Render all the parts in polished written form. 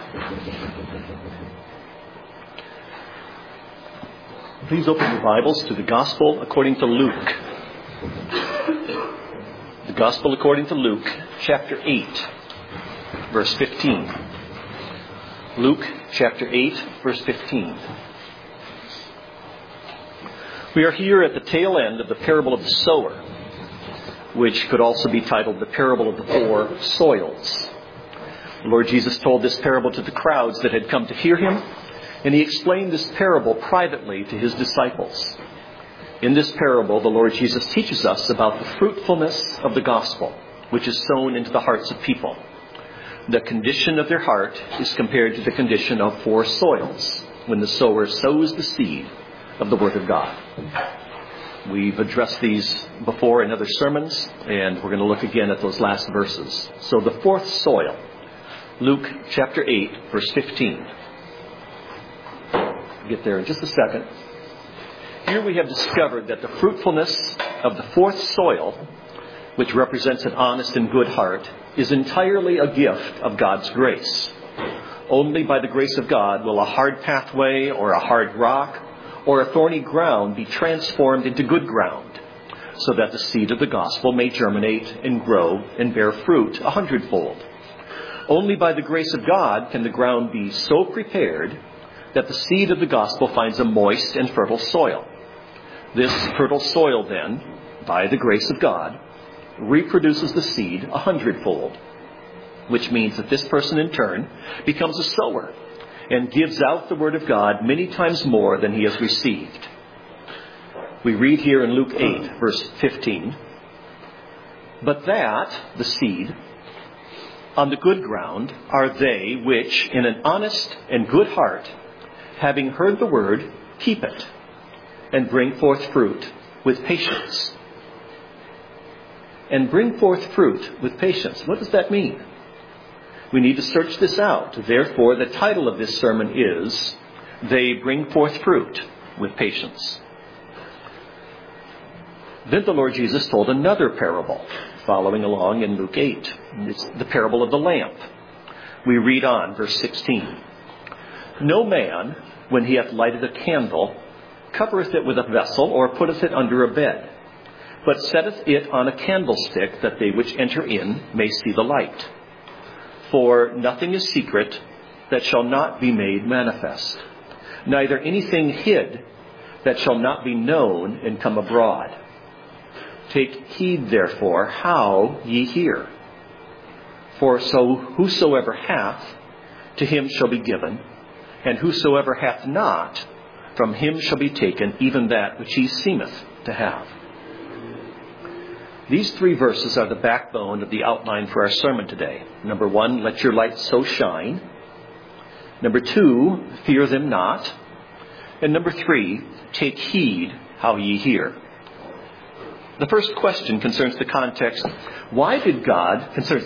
Please open your Bibles to the Gospel according to Luke. The Gospel according to Luke, chapter 8, verse 15. Luke, chapter 8, verse 15. We are here at the tail end of the parable of the sower, which could also be titled the parable of the four soils. The Lord Jesus told this parable to the crowds that had come to hear him, and he explained this parable privately to his disciples. In this parable, the Lord Jesus teaches us about the fruitfulness of the gospel, which is sown into the hearts of people. The condition of their heart is compared to the condition of four soils, when the sower sows the seed of the Word of God. We've addressed these before in other sermons, and we're going to look again at those last verses. So the fourth soil, Luke chapter 8, verse 15. Get there in just a second. Here we have discovered that the fruitfulness of the fourth soil, which represents an honest and good heart, is entirely a gift of God's grace. Only by the grace of God will a hard pathway or a hard rock or a thorny ground be transformed into good ground, so that the seed of the gospel may germinate and grow and bear fruit 100-fold. Only by the grace of God can the ground be so prepared that the seed of the gospel finds a moist and fertile soil. This fertile soil then, by the grace of God, reproduces the seed 100-fold, which means that this person in turn becomes a sower and gives out the word of God many times more than he has received. We read here in Luke 8, verse 15, "But that, the seed, on the good ground are they which, in an honest and good heart, having heard the word, keep it, and bring forth fruit with patience." And bring forth fruit with patience. What does that mean? We need to search this out. Therefore, the title of this sermon is, "They Bring Forth Fruit with Patience." Then the Lord Jesus told another parable, following along in Luke 8. It's the parable of the lamp. We read on, verse 16. "No man, when he hath lighted a candle, covereth it with a vessel, or putteth it under a bed, but setteth it on a candlestick, that they which enter in may see the light. For nothing is secret that shall not be made manifest, neither anything hid that shall not be known and come abroad. Take heed, therefore, how ye hear. For so whosoever hath, to him shall be given, and whosoever hath not, from him shall be taken even that which he seemeth to have." These three verses are the backbone of the outline for our sermon today. Number 1, let your light so shine. Number 2, fear them not. And number 3, take heed how ye hear. The first question concerns the context. Why did God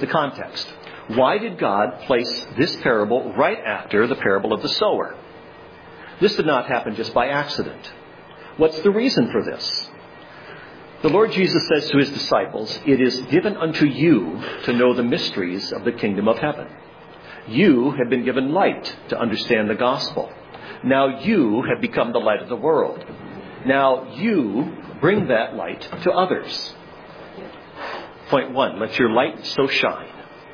place this parable right after the parable of the sower? This did not happen just by accident. What's the reason for this? The Lord Jesus says to his disciples, "It is given unto you to know the mysteries of the kingdom of heaven." You have been given light to understand the gospel. Now you have become the light of the world. Now you bring that light to others. Point 1, let your light so shine.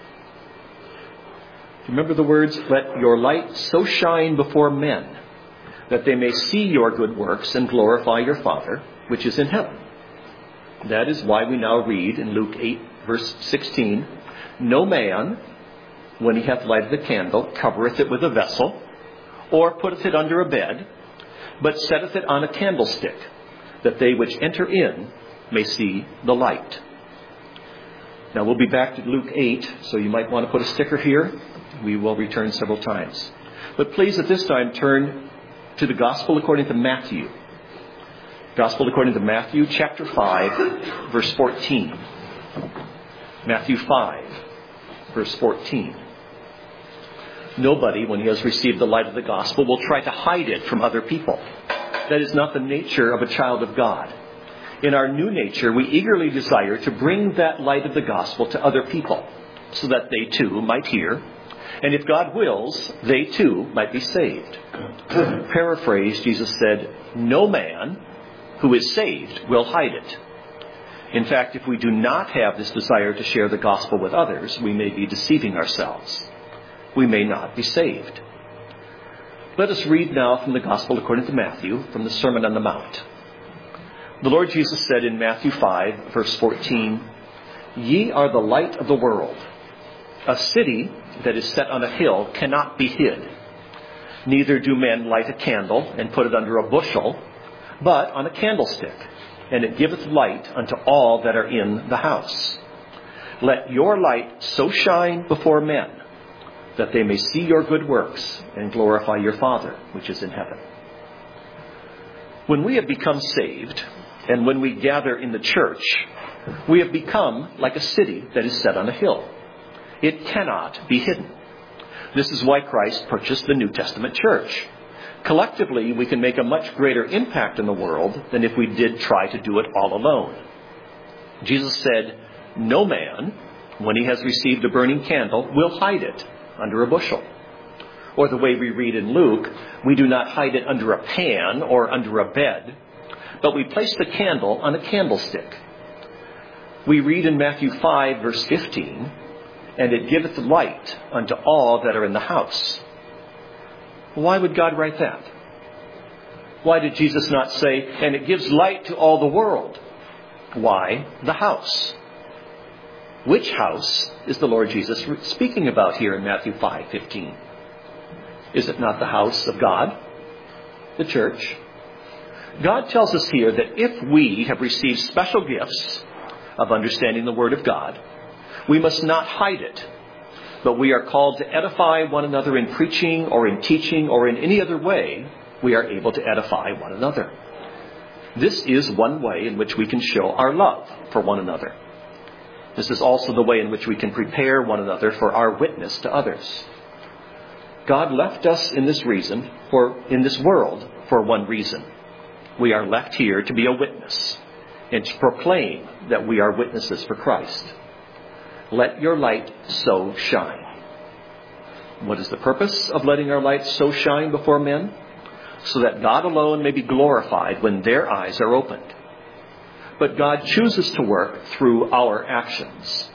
Remember the words, "Let your light so shine before men, that they may see your good works and glorify your Father, which is in heaven." That is why we now read in Luke 8, verse 16, "No man, when he hath lighted a candle, covereth it with a vessel, or putteth it under a bed, but setteth it on a candlestick, that they which enter in may see the light." Now we'll be back to Luke 8, so you might want to put a sticker here. We will return several times. But please at this time turn to the Gospel according to Matthew. Gospel according to Matthew, chapter 5, verse 14. Matthew 5, verse 14. Nobody, when he has received the light of the gospel, will try to hide it from other people. That is not the nature of a child of God. In our new nature, we eagerly desire to bring that light of the gospel to other people, so that they too might hear And if God wills, they too might be saved. Paraphrase, Jesus said, no man who is saved will hide it. In fact, if we do not have this desire to share the gospel with others, we may be deceiving ourselves. We may not be saved. Let us read now from the Gospel according to Matthew, from the Sermon on the Mount. The Lord Jesus said in Matthew 5, verse 14, "Ye are the light of the world. A city that is set on a hill cannot be hid. Neither do men light a candle and put it under a bushel, but on a candlestick, and it giveth light unto all that are in the house. Let your light so shine before men, that they may see your good works and glorify your Father which is in heaven." When we have become saved, and when we gather in the church, we have become like a city that is set on a hill. It cannot be hidden. This is why Christ purchased the New Testament church. Collectively, we can make a much greater impact in the world than if we did try to do it all alone. Jesus said, no man, when he has received a burning candle, will hide it under a bushel. Or the way we read in Luke, we do not hide it under a pan or under a bed, but we place the candle on a candlestick. We read in Matthew 5, verse 15, "And it giveth light unto all that are in the house." Why would God write that? Why did Jesus not say, "And it gives light to all the world"? Why the house? Which house is the Lord Jesus speaking about here in Matthew 5:15? Is it not the house of God, the church? God tells us here that if we have received special gifts of understanding the Word of God, we must not hide it, but we are called to edify one another in preaching or in teaching or in any other way we are able to edify one another. This is one way in which we can show our love for one another. This is also the way in which we can prepare one another for our witness to others. God left us in this world for one reason. We are left here to be a witness and to proclaim that we are witnesses for Christ. Let your light so shine. What is the purpose of letting our light so shine before men? So that God alone may be glorified when their eyes are opened. But God chooses to work through our actions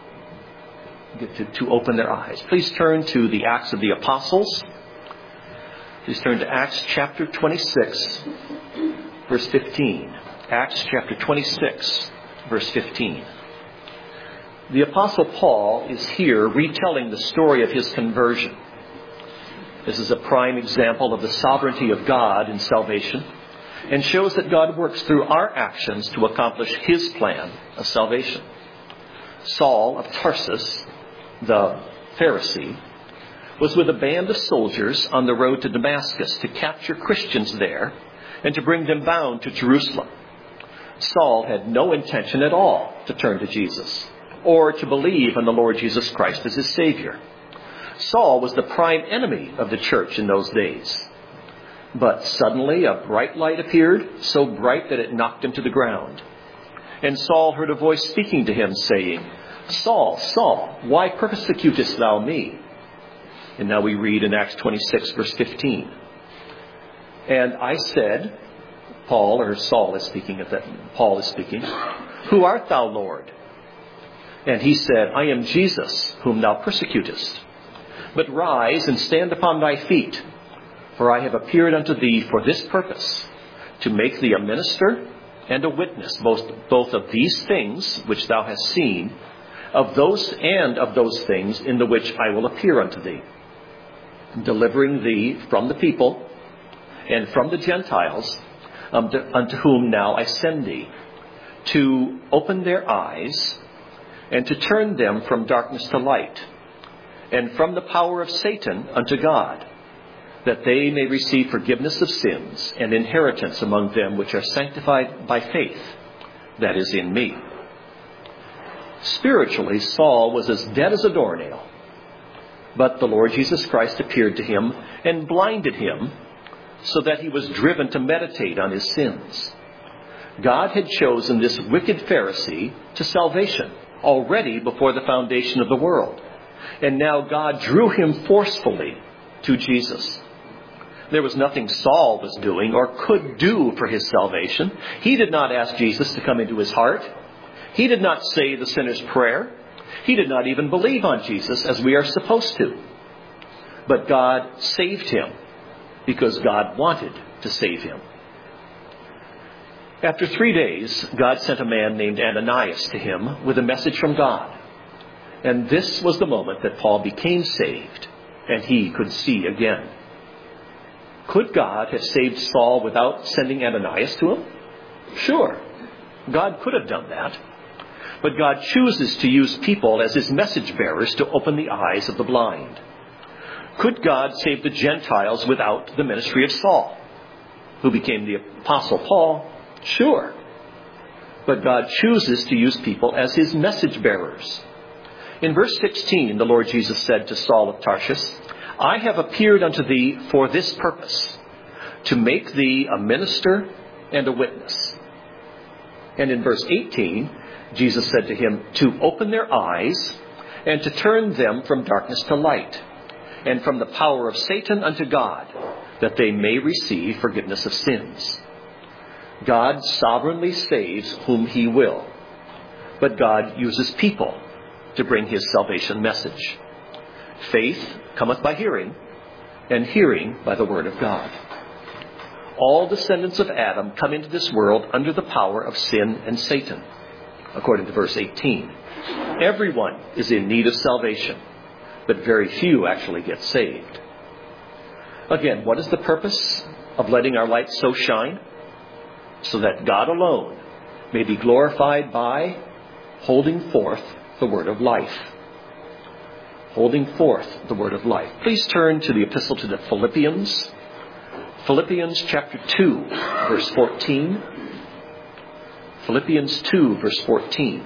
to open their eyes. Please turn to the Acts of the Apostles. Please turn to Acts chapter 26, verse 15. Acts chapter 26, verse 15. The Apostle Paul is here retelling the story of his conversion. This is a prime example of the sovereignty of God in salvation and shows that God works through our actions to accomplish his plan of salvation. Saul of Tarsus, the Pharisee, was with a band of soldiers on the road to Damascus to capture Christians there and to bring them bound to Jerusalem. Saul had no intention at all to turn to Jesus or to believe in the Lord Jesus Christ as his Savior. Saul was the prime enemy of the church in those days. But suddenly a bright light appeared, so bright that it knocked him to the ground. And Saul heard a voice speaking to him, saying, "Saul, Saul, why persecutest thou me?" And now we read in Acts 26, verse 15. And I said, Paul is speaking, "Who art thou, Lord?" And he said, "I am Jesus, whom thou persecutest. But rise and stand upon thy feet, for I have appeared unto thee for this purpose, to make thee a minister and a witness, both of these things which thou hast seen, of those things in the which I will appear unto thee, delivering thee from the people and from the Gentiles, unto whom now I send thee, to open their eyes and to turn them from darkness to light, and from the power of Satan unto God, that they may receive forgiveness of sins and inheritance among them which are sanctified by faith, that is in me." Spiritually, Saul was as dead as a doornail. But the Lord Jesus Christ appeared to him and blinded him so that he was driven to meditate on his sins. God had chosen this wicked Pharisee to salvation already before the foundation of the world. And now God drew him forcefully to Jesus. There was nothing Saul was doing or could do for his salvation. He did not ask Jesus to come into his heart. He did not say the sinner's prayer. He did not even believe on Jesus as we are supposed to. But God saved him because God wanted to save him. After 3 days, God sent a man named Ananias to him with a message from God. And this was the moment that Paul became saved and he could see again. Could God have saved Saul without sending Ananias to him? Sure, God could have done that. But God chooses to use people as his message bearers to open the eyes of the blind. Could God save the Gentiles without the ministry of Saul, who became the Apostle Paul? Sure. But God chooses to use people as his message bearers. In verse 16, the Lord Jesus said to Saul of Tarshish, I have appeared unto thee for this purpose, to make thee a minister and a witness. And in verse 18, Jesus said to him, to open their eyes and to turn them from darkness to light, and from the power of Satan unto God, that they may receive forgiveness of sins. God sovereignly saves whom he will, but God uses people to bring his salvation message. Faith cometh by hearing, and hearing by the word of God. All descendants of Adam come into this world under the power of sin and Satan, according to verse 18. Everyone is in need of salvation, but very few actually get saved. Again, what is the purpose of letting our light so shine? So that God alone may be glorified by holding forth the word of life. Holding forth the word of life. Please turn to the epistle to the Philippians. Philippians chapter 2, verse 14. Philippians 2, verse 14.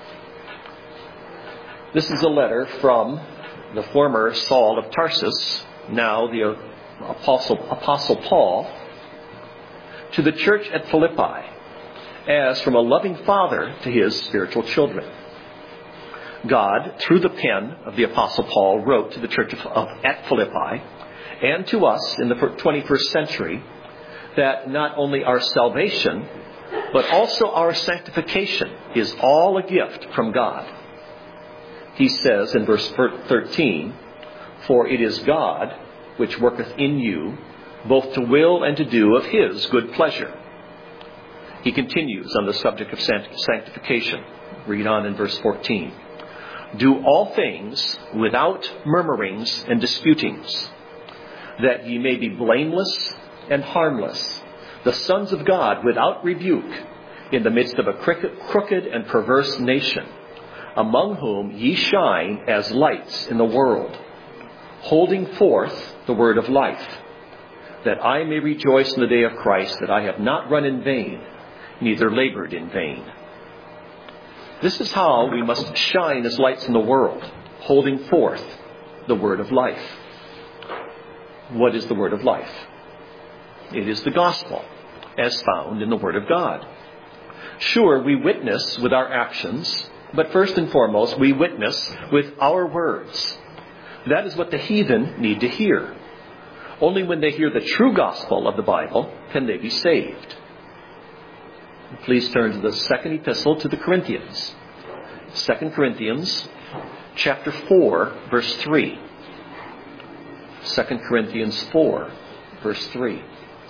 This is a letter from the former Saul of Tarsus, now the Apostle Paul, to the church at Philippi, as from a loving father to his spiritual children. God, through the pen of the Apostle Paul, wrote to the church at Philippi, and to us in the 21st century, that not only our salvation, but also our sanctification is all a gift from God. He says in verse 13, for it is God which worketh in you, both to will and to do of his good pleasure. He continues on the subject of sanctification. Read on in verse 14. Do all things without murmurings and disputings, that ye may be blameless and harmless, the sons of God without rebuke, in the midst of a crooked and perverse nation, among whom ye shine as lights in the world, holding forth the word of life, that I may rejoice in the day of Christ, that I have not run in vain, neither labored in vain. This is how we must shine as lights in the world, holding forth the word of life. What is the word of life? It is the gospel, as found in the word of God. Sure, we witness with our actions, but first and foremost, we witness with our words. That is what the heathen need to hear. Only when they hear the true gospel of the Bible can they be saved. Please turn to the second epistle to the Corinthians. 2 Corinthians chapter 4, verse 3. 2 Corinthians 4, verse 3.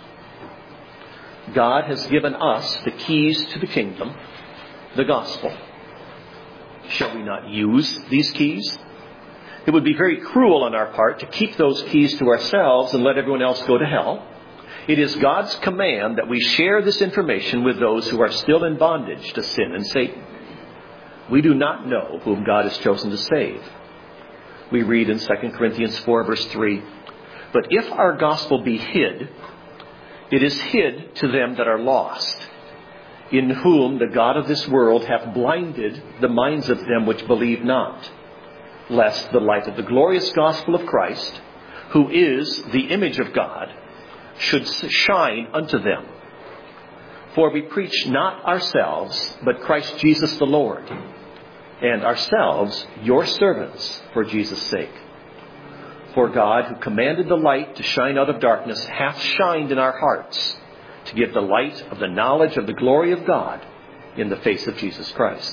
God has given us the keys to the kingdom, the gospel. Shall we not use these keys? It would be very cruel on our part to keep those keys to ourselves and let everyone else go to hell. It is God's command that we share this information with those who are still in bondage to sin and Satan. We do not know whom God has chosen to save. We read in 2 Corinthians 4, verse 3, but if our gospel be hid, it is hid to them that are lost, in whom the God of this world hath blinded the minds of them which believe not, lest the light of the glorious gospel of Christ, who is the image of God, should shine unto them. For we preach not ourselves, but Christ Jesus the Lord, and ourselves your servants for Jesus' sake. For God, who commanded the light to shine out of darkness, hath shined in our hearts to give the light of the knowledge of the glory of God in the face of Jesus Christ.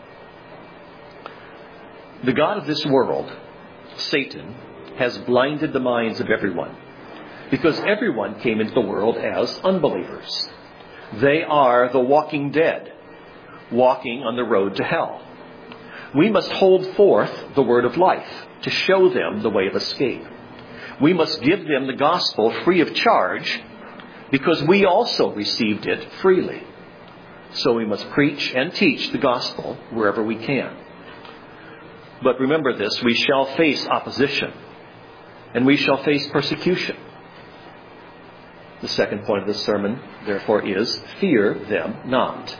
The God of this world, Satan, has blinded the minds of everyone, because everyone came into the world as unbelievers. They are the walking dead, walking on the road to hell. We must hold forth the word of life to show them the way of escape. We must give them the gospel free of charge, because we also received it freely. So we must preach and teach the gospel wherever we can. But remember this, we shall face opposition, and we shall face persecution. The second point of the sermon, therefore, is fear them not.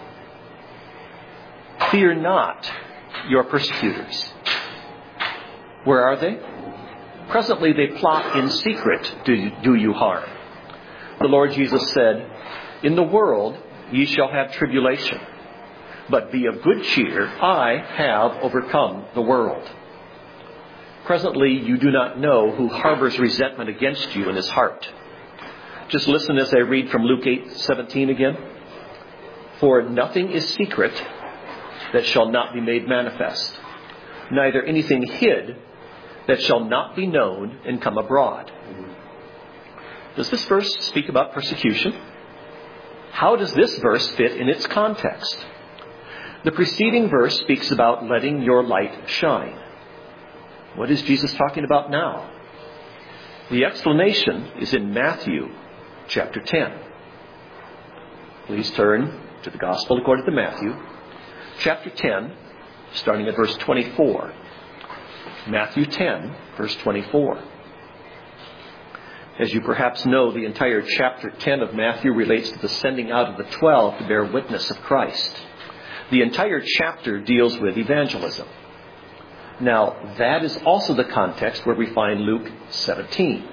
Fear not your persecutors. Where are they? Presently they plot in secret to do you harm. The Lord Jesus said, in the world ye shall have tribulation, but be of good cheer, I have overcome the world. Presently you do not know who harbors resentment against you in his heart. Just listen as I read from Luke 8:17 again. For nothing is secret that shall not be made manifest, neither anything hid that shall not be known and come abroad. Does this verse speak about persecution? How does this verse fit in its context? The preceding verse speaks about letting your light shine. What is Jesus talking about now? The explanation is in Matthew chapter 10. Please turn to the Gospel according to Matthew, chapter 10, starting at verse 24. Matthew 10, verse 24. As you perhaps know, the entire chapter 10 of Matthew relates to the sending out of the 12 to bear witness of Christ. The entire chapter deals with evangelism. Now, that is also the context where we find Luke 17.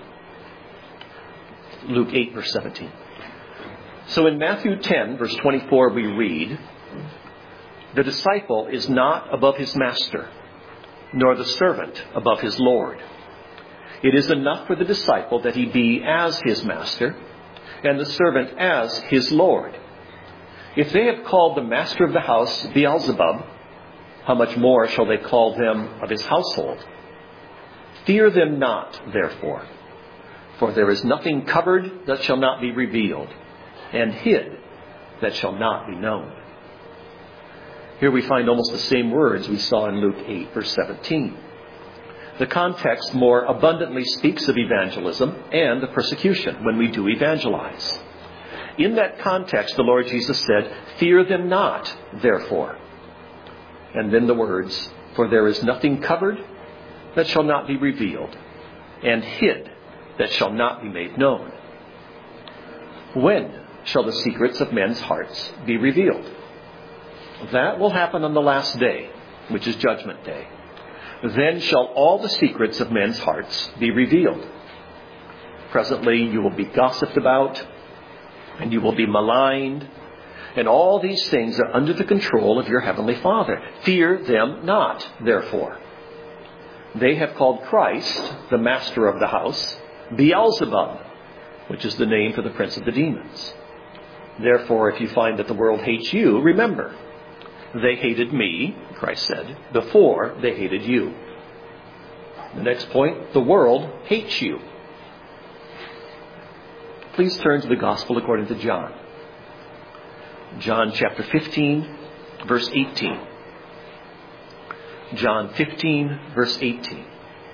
Luke 8, verse 17. So in Matthew 10, verse 24, we read, the disciple is not above his master, nor the servant above his Lord. It is enough for the disciple that he be as his master, and the servant as his Lord. If they have called the master of the house Beelzebub, how much more shall they call them of his household? Fear them not, therefore, for there is nothing covered that shall not be revealed, and hid that shall not be known. Here we find almost the same words we saw in Luke 8, verse 17. The context more abundantly speaks of evangelism and the persecution when we do evangelize. In that context, the Lord Jesus said, fear them not, therefore. And then the words, for there is nothing covered that shall not be revealed, and hid that shall not be made known. When shall the secrets of men's hearts be revealed? That will happen on the last day, which is Judgment Day. Then shall all the secrets of men's hearts be revealed. Presently you will be gossiped about, and you will be maligned, and all these things are under the control of your heavenly Father. Fear them not, therefore. They have called Christ, the master of the house, Beelzebub, which is the name for the prince of the demons. Therefore, if you find that the world hates you, remember, they hated me, Christ said, before they hated you. The next point, the world hates you. Please turn to the Gospel according to John. John chapter 15, verse 18. John 15, verse 18.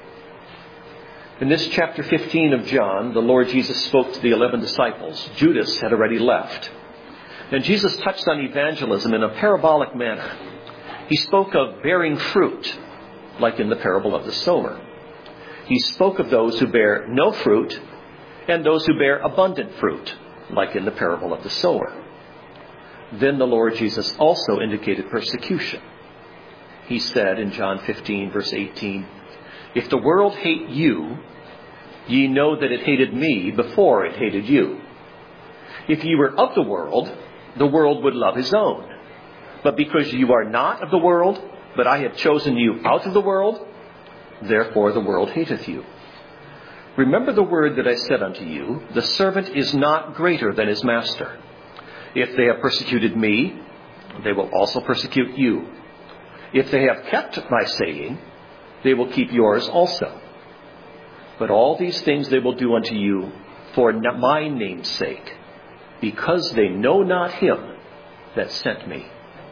In this chapter 15 of John, the Lord Jesus spoke to the 11 disciples. Judas had already left. And Jesus touched on evangelism in a parabolic manner. He spoke of bearing fruit, like in the parable of the sower. He spoke of those who bear no fruit and those who bear abundant fruit, like in the parable of the sower. Then the Lord Jesus also indicated persecution. He said in John 15, verse 18, if the world hate you, ye know that it hated me before it hated you. If ye were of the world would love his own. But because you are not of the world, But I have chosen you out of the world, therefore the world hateth you. Remember the word that I said unto you, the servant is not greater than his master. If they have persecuted me, they will also persecute you. If they have kept my saying, they will keep yours also. But all these things they will do unto you for my name's sake, because they know not him that sent me.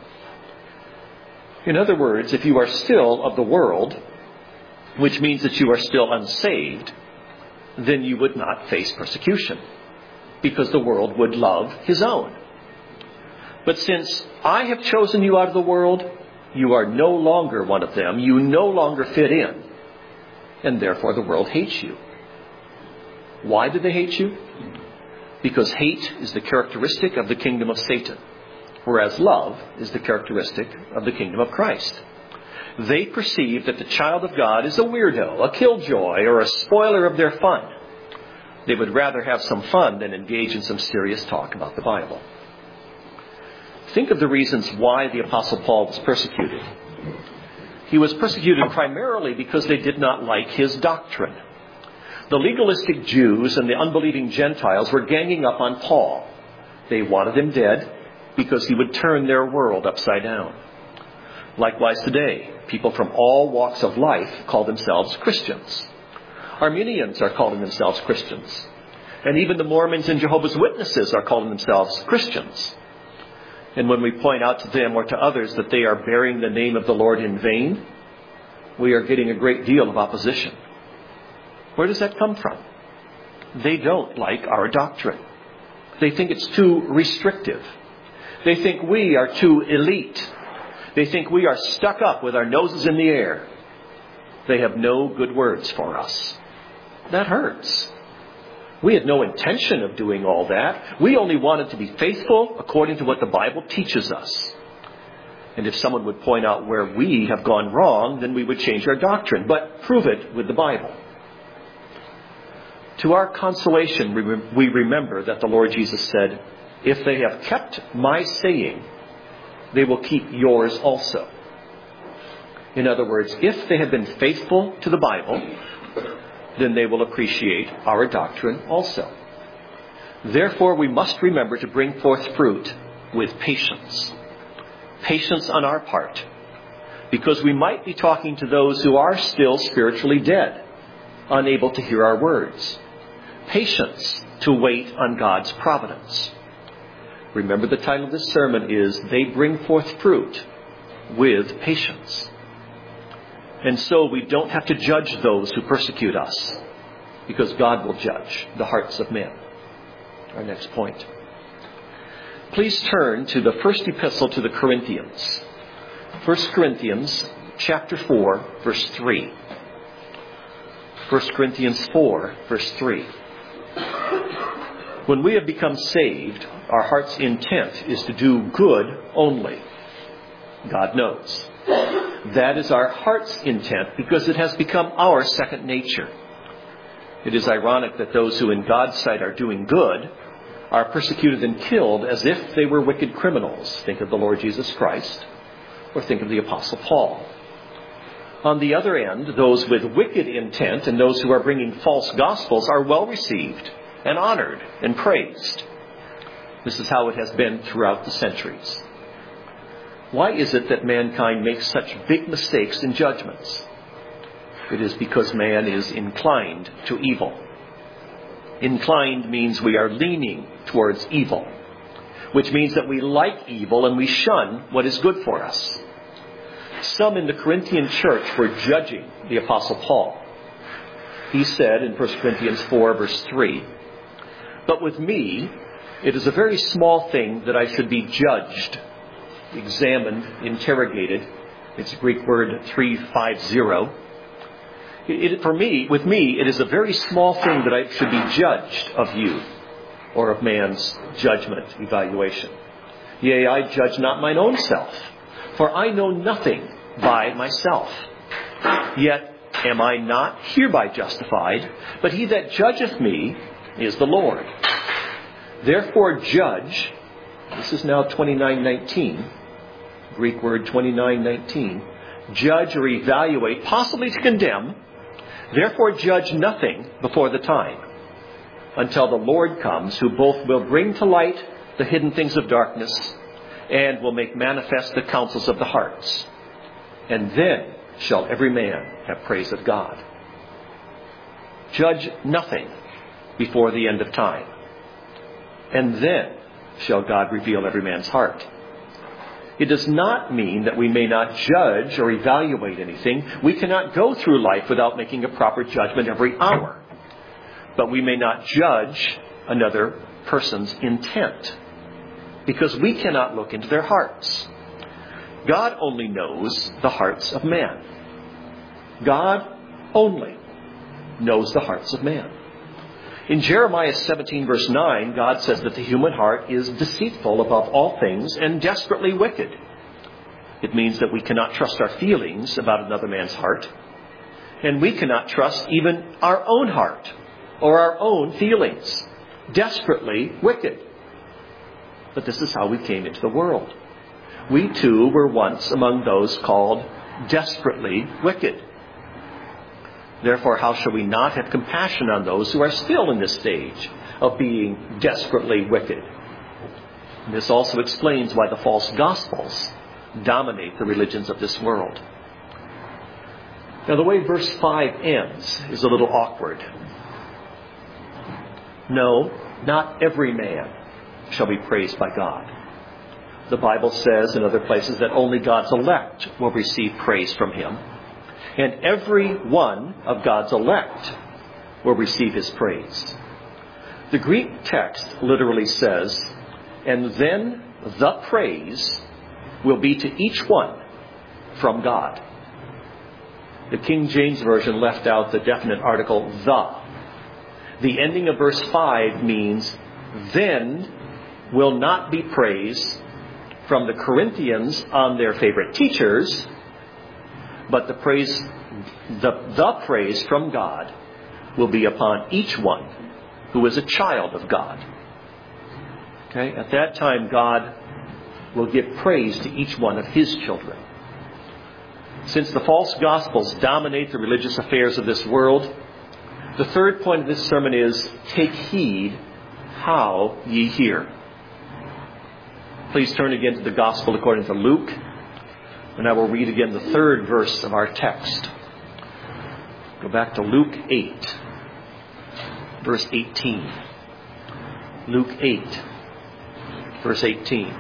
In other words, if you are still of the world, which means that you are still unsaved, then you would not face persecution, because the world would love his own. But since I have chosen you out of the world, you are no longer one of them. You no longer fit in. And therefore the world hates you. Why do they hate you? Because hate is the characteristic of the kingdom of Satan, whereas love is the characteristic of the kingdom of Christ. They perceive that the child of God is a weirdo, a killjoy, or a spoiler of their fun. They would rather have some fun than engage in some serious talk about the Bible. Think of the reasons why the Apostle Paul was persecuted. He was persecuted primarily because they did not like his doctrine. The legalistic Jews and the unbelieving Gentiles were ganging up on Paul. They wanted him dead because he would turn their world upside down. Likewise today, people from all walks of life call themselves Christians. Arminians are calling themselves Christians. And even the Mormons and Jehovah's Witnesses are calling themselves Christians. And when we point out to them or to others that they are bearing the name of the Lord in vain, we are getting a great deal of opposition. Where does that come from? They don't like our doctrine. They think it's too restrictive. They think we are too elite. They think we are stuck up with our noses in the air. They have no good words for us. That hurts. We had no intention of doing all that. We only wanted to be faithful according to what the Bible teaches us. And if someone would point out where we have gone wrong, then we would change our doctrine. But prove it with the Bible. To our consolation, we remember that the Lord Jesus said, if they have kept my saying, they will keep yours also. In other words, if they have been faithful to the Bible, then they will appreciate our doctrine also. Therefore, we must remember to bring forth fruit with patience. Patience on our part, because we might be talking to those who are still spiritually dead, unable to hear our words. Patience to wait on God's providence. Remember, the title of this sermon is, They Bring Forth Fruit with Patience. And so we don't have to judge those who persecute us, because God will judge the hearts of men. Our next point. Please turn to the first epistle to the Corinthians. 1 Corinthians chapter 4, verse 3. 1 Corinthians 4, verse 3. When we have become saved, our heart's intent is to do good only. God knows. That is our heart's intent because it has become our second nature. It is ironic that those who in God's sight are doing good are persecuted and killed as if they were wicked criminals. Think of the Lord Jesus Christ, or think of the Apostle Paul. On the other end, those with wicked intent and those who are bringing false gospels are well received and honored and praised. This is how it has been throughout the centuries. Why is it that mankind makes such big mistakes in judgments? It is because man is inclined to evil. Inclined means we are leaning towards evil, which means that we like evil and we shun what is good for us. Some in the Corinthian church were judging the Apostle Paul. He said in 1 Corinthians 4, verse 3, "But with me, it is a very small thing that I should be judged," examined, interrogated. It's a Greek word 350. With me, it is a very small thing that I should be judged of you, or of man's judgment, evaluation. Yea, I judge not mine own self, for I know nothing by myself. Yet am I not hereby justified, but he that judgeth me is the Lord. Therefore judge, this is now 29:19, Greek word 29:19, judge or evaluate, possibly to condemn. Therefore judge nothing before the time, until the Lord comes, who both will bring to light the hidden things of darkness and will make manifest the counsels of the hearts. And then shall every man have praise of God. Judge nothing before the end of time. And then shall God reveal every man's heart. It does not mean that we may not judge or evaluate anything. We cannot go through life without making a proper judgment every hour. But we may not judge another person's intent, because we cannot look into their hearts. God only knows the hearts of man. God only knows the hearts of man. In Jeremiah 17 verse 9, God says that the human heart is deceitful above all things and desperately wicked. It means that we cannot trust our feelings about another man's heart. And we cannot trust even our own heart or our own feelings. Desperately wicked. But this is how we came into the world. We too were once among those called desperately wicked. Therefore, how shall we not have compassion on those who are still in this stage of being desperately wicked? And this also explains why the false gospels dominate the religions of this world. Now, the way verse 5 ends is a little awkward. No, not every man shall be praised by God. The Bible says in other places that only God's elect will receive praise from Him. And every one of God's elect will receive His praise. The Greek text literally says, and then the praise will be to each one from God. The King James Version left out the definite article, the. The ending of verse 5 means, then will not be praise from the Corinthians on their favorite teachers, but the praise from God will be upon each one who is a child of God. Okay? At that time, God will give praise to each one of His children. Since the false gospels dominate the religious affairs of this world, the third point of this sermon is, take heed how ye hear. Please turn again to the Gospel according to Luke, and I will read again the third verse of our text. Go back to Luke 8, verse 18. Luke 8, verse 18.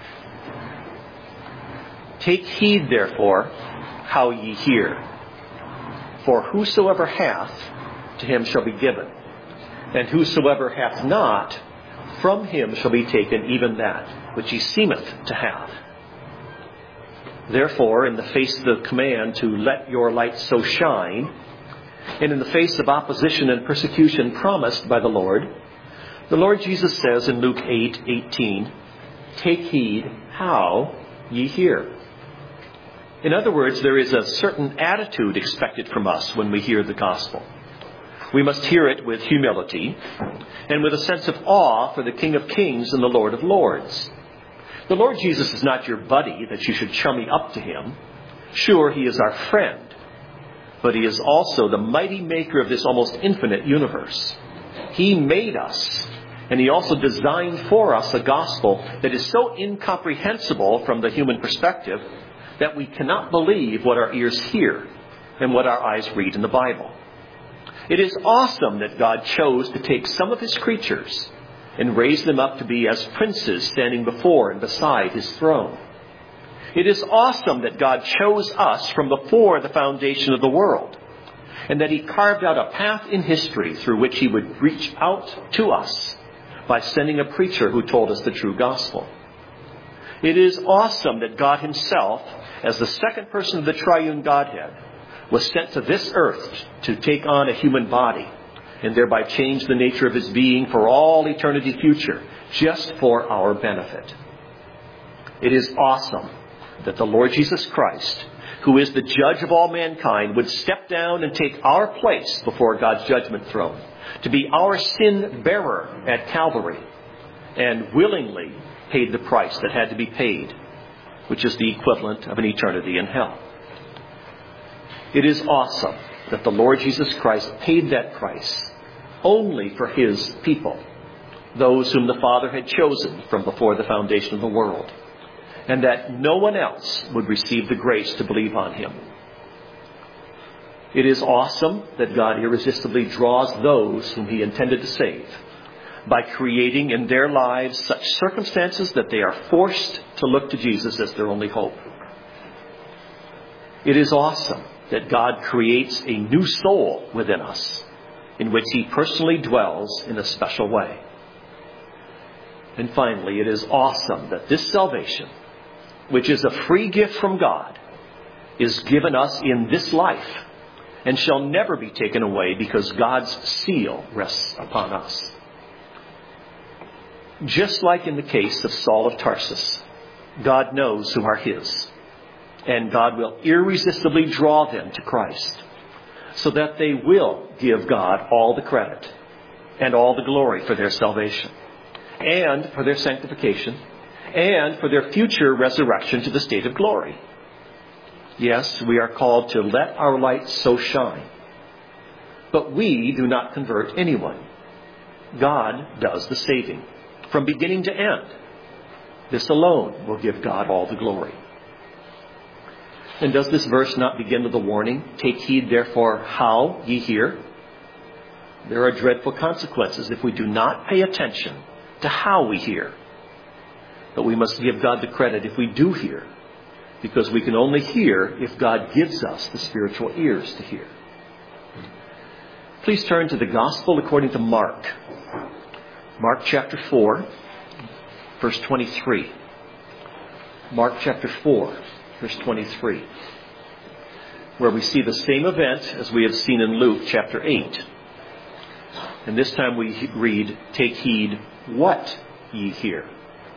Take heed, therefore, how ye hear. For whosoever hath, to him shall be given. And whosoever hath not, from him shall be taken even that which he seemeth to have. Therefore, in the face of the command to let your light so shine, and in the face of opposition and persecution promised by the Lord Jesus says in Luke 8:18, take heed how ye hear. In other words, there is a certain attitude expected from us when we hear the gospel. We must hear it with humility and with a sense of awe for the King of Kings and the Lord of Lords. The Lord Jesus is not your buddy that you should chummy up to Him. Sure, He is our friend, but He is also the mighty maker of this almost infinite universe. He made us, and He also designed for us a gospel that is so incomprehensible from the human perspective that we cannot believe what our ears hear and what our eyes read in the Bible. It is awesome that God chose to take some of His creatures and raise them up to be as princes standing before and beside His throne. It is awesome that God chose us from before the foundation of the world, and that He carved out a path in history through which He would reach out to us by sending a preacher who told us the true gospel. It is awesome that God Himself, as the second person of the triune Godhead, was sent to this earth to take on a human body and thereby change the nature of His being for all eternity future, just for our benefit. It is awesome that the Lord Jesus Christ, who is the judge of all mankind, would step down and take our place before God's judgment throne, to be our sin bearer at Calvary, and willingly paid the price that had to be paid, which is the equivalent of an eternity in hell. It is awesome that the Lord Jesus Christ paid that price only for His people, those whom the Father had chosen from before the foundation of the world, and that no one else would receive the grace to believe on Him. It is awesome that God irresistibly draws those whom He intended to save by creating in their lives such circumstances that they are forced to look to Jesus as their only hope. It is awesome that God creates a new soul within us in which He personally dwells in a special way. And finally, it is awesome that this salvation, which is a free gift from God, is given us in this life and shall never be taken away because God's seal rests upon us. Just like in the case of Saul of Tarsus, God knows who are His, and God will irresistibly draw them to Christ so that they will give God all the credit and all the glory for their salvation and for their sanctification and for their future resurrection to the state of glory. Yes, we are called to let our light so shine. But we do not convert anyone. God does the saving from beginning to end. This alone will give God all the glory. And does this verse not begin with a warning? Take heed, therefore, how ye hear. There are dreadful consequences if we do not pay attention to how we hear. But we must give God the credit if we do hear, because we can only hear if God gives us the spiritual ears to hear. Please turn to the Gospel according to Mark. Mark chapter 4, verse 23. Mark chapter 4, verse 23. Where we see the same event as we have seen in Luke chapter 8. And this time we read, take heed what ye hear.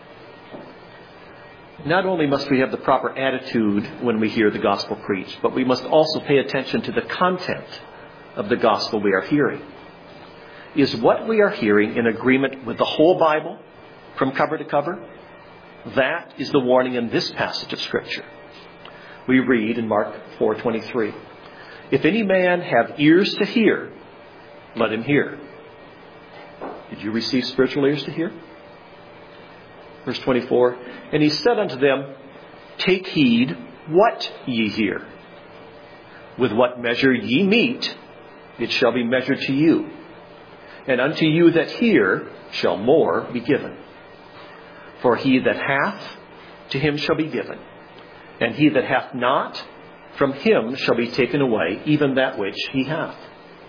Not only must we have the proper attitude when we hear the gospel preached, but we must also pay attention to the content of the gospel we are hearing. Is what we are hearing in agreement with the whole Bible from cover to cover? That is the warning in this passage of Scripture. We read in Mark 4:23, if any man have ears to hear, let him hear. Did you receive spiritual ears to hear? Verse 24, and he said unto them, take heed what ye hear. With what measure ye mete, it shall be measured to you. And unto you that hear shall more be given. For he that hath, to him shall be given. And he that hath not, from him shall be taken away even that which he hath.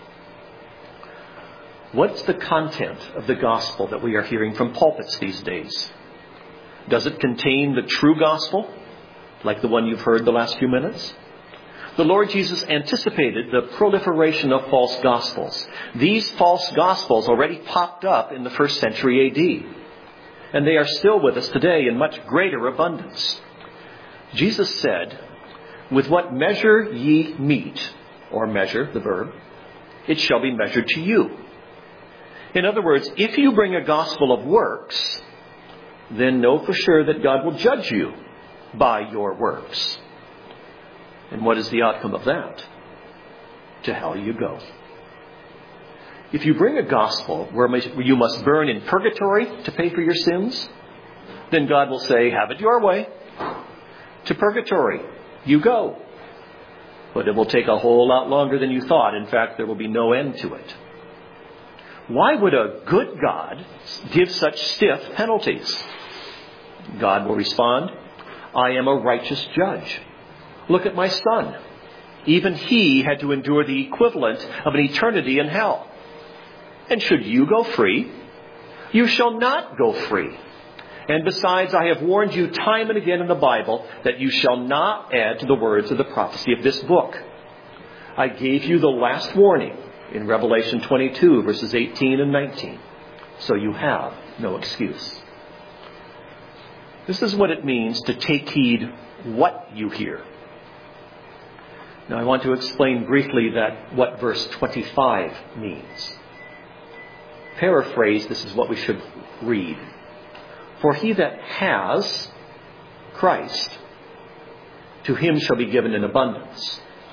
What's the content of the gospel that we are hearing from pulpits these days? Does it contain the true gospel, like the one you've heard the last few minutes? The Lord Jesus anticipated the proliferation of false gospels. These false gospels already popped up in the first century A.D., and they are still with us today in much greater abundance. Jesus said, with what measure ye mete, or measure, the verb, it shall be measured to you. In other words, if you bring a gospel of works, then know for sure that God will judge you by your works. And what is the outcome of that? To hell you go. If you bring a gospel where you must burn in purgatory to pay for your sins, then God will say, have it your way. To purgatory you go. But it will take a whole lot longer than you thought. In fact, there will be no end to it. Why would a good God give such stiff penalties? God will respond, I am a righteous judge. Look at my son. Even he had to endure the equivalent of an eternity in hell. And should you go free? You shall not go free. And besides, I have warned you time and again in the Bible that you shall not add to the words of the prophecy of this book. I gave you the last warning in Revelation 22, verses 18 and 19. So you have no excuse. This is what it means to take heed what you hear. Now I want to explain briefly what verse 25 means. Paraphrase, this is what we should read. For he that has Christ, to him shall be given in abundance.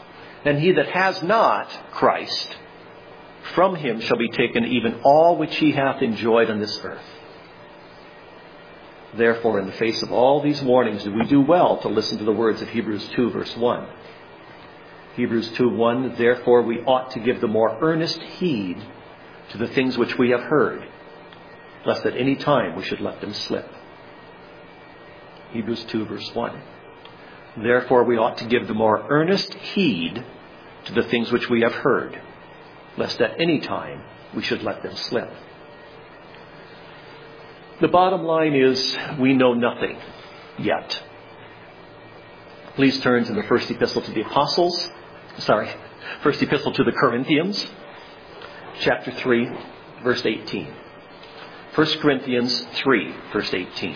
And he that has not Christ, from him shall be taken even all which he hath enjoyed on this earth. Therefore, in the face of all these warnings, do we do well to listen to the words of Hebrews 2, verse 1. Hebrews 2:1, therefore we ought to give the more earnest heed to the things which we have heard, lest at any time we should let them slip. Hebrews 2, verse 1. Therefore we ought to give the more earnest heed to the things which we have heard, lest at any time we should let them slip. The bottom line is, we know nothing yet. Please turn to the first epistle to the Corinthians, chapter 3, verse 18. 1 Corinthians 3, verse 18.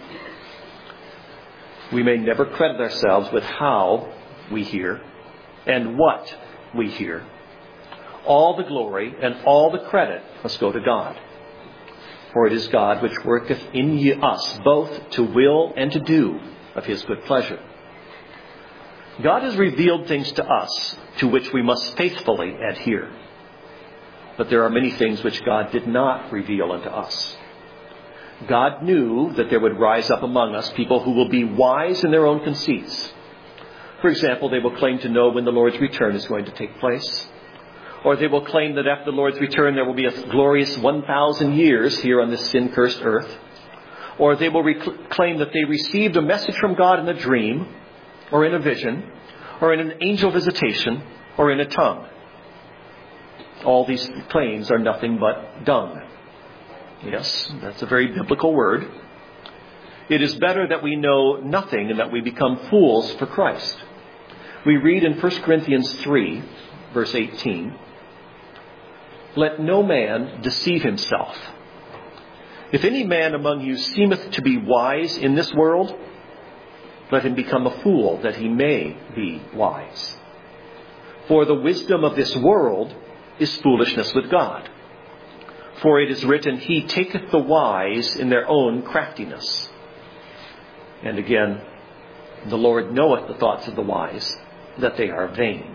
We may never credit ourselves with how we hear and what we hear. All the glory and all the credit must go to God. For it is God which worketh in us both to will and to do of his good pleasure. God has revealed things to us to which we must faithfully adhere. But there are many things which God did not reveal unto us. God knew that there would rise up among us people who will be wise in their own conceits. For example, they will claim to know when the Lord's return is going to take place. Or they will claim that after the Lord's return there will be a glorious 1,000 years here on this sin-cursed earth. Or they will claim that they received a message from God in a dream, or in a vision, or in an angel visitation, or in a tongue. All these claims are nothing but dung. Yes, that's a very biblical word. It is better that we know nothing and that we become fools for Christ. We read in 1 Corinthians 3, verse 18, let no man deceive himself. If any man among you seemeth to be wise in this world, let him become a fool, that he may be wise. For the wisdom of this world is foolishness with God. For it is written, he taketh the wise in their own craftiness. And again, the Lord knoweth the thoughts of the wise, that they are vain.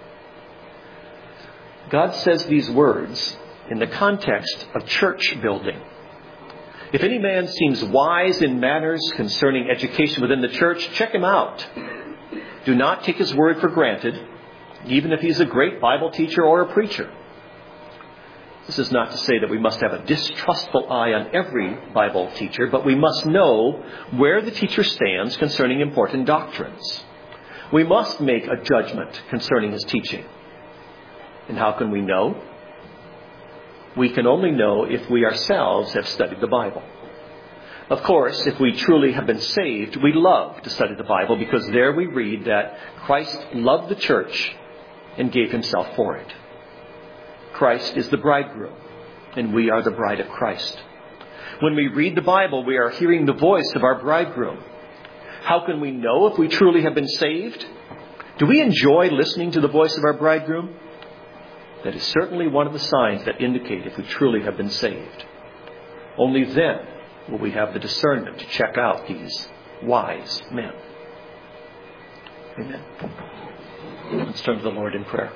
God says these words in the context of church building. If any man seems wise in matters concerning education within the church, check him out. Do not take his word for granted, even if he's a great Bible teacher or a preacher. This is not to say that we must have a distrustful eye on every Bible teacher, but we must know where the teacher stands concerning important doctrines. We must make a judgment concerning his teaching. And how can we know? We can only know if we ourselves have studied the Bible. Of course, if we truly have been saved, we love to study the Bible because there we read that Christ loved the church and gave himself for it. Christ is the bridegroom, and we are the bride of Christ. When we read the Bible, we are hearing the voice of our bridegroom. How can we know if we truly have been saved? Do we enjoy listening to the voice of our bridegroom? That is certainly one of the signs that indicate if we truly have been saved. Only then will we have the discernment to check out these wise men. Amen. Let's turn to the Lord in prayer.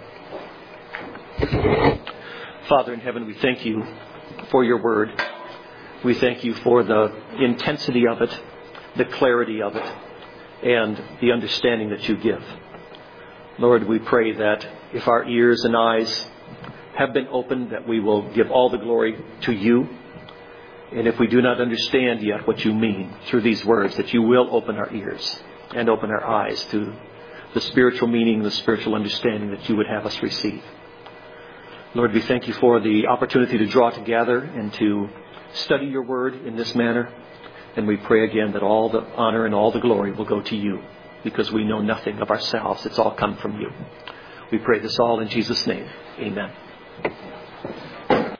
Father in heaven, we thank you for your word. We thank you for the intensity of it, the clarity of it, and the understanding that you give. Lord, we pray that if our ears and eyes have been opened, that we will give all the glory to you. And if we do not understand yet what you mean through these words, that you will open our ears and open our eyes to the spiritual meaning, the spiritual understanding that you would have us receive. Lord, we thank you for the opportunity to draw together and to study your word in this manner. And we pray again that all the honor and all the glory will go to you, because we know nothing of ourselves. It's all come from you. We pray this all in Jesus' name. Amen.